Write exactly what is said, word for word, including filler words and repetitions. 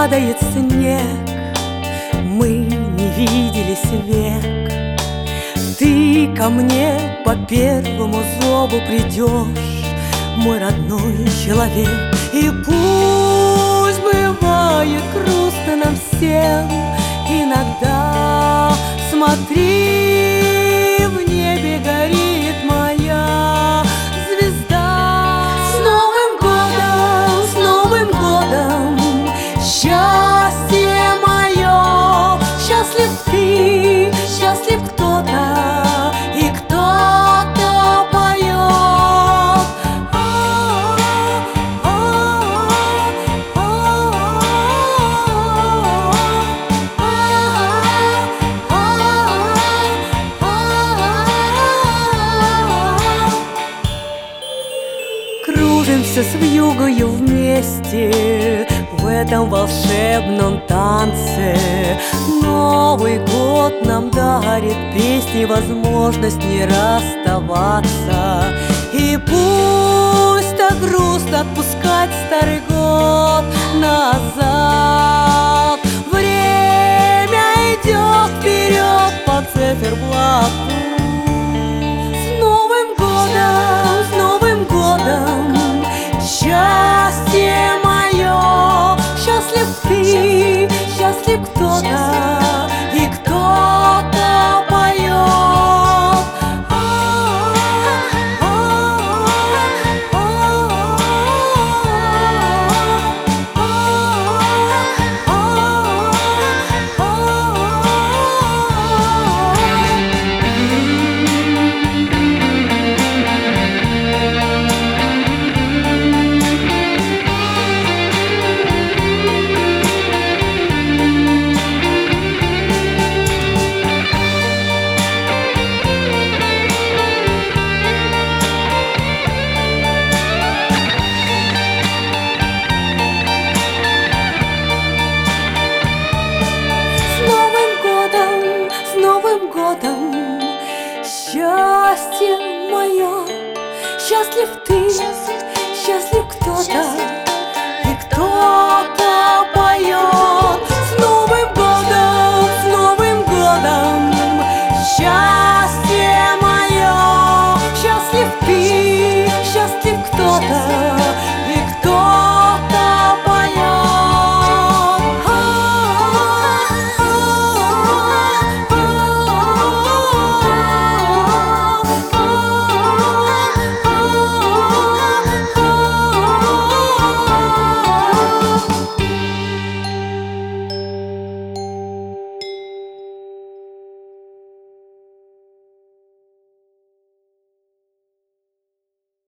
падает снег, мы не виделись век. Ты ко мне по первому зову придешь, мой родной человек. И пусть бывает грустно нам всем, иногда смотри, в небе горит моя звезда. С Новым годом, с Новым годом, счастье мое! Счастлив ты, счастлив кто-то, и кто-то поет. Кружимся с вьюгою вместе в этом волшебном танце. Новый год нам дарит песни, возможность не расставаться. И пусть так грустно отпускать старый год назад, время идет вперед по циферблату. С Новым годом, с Новым годом, счастье мое! Счастлив ты, счастлив кто-то, и кто-то поет. Новым годом, счастье мое! Счастлив ты, счастлив кто-то,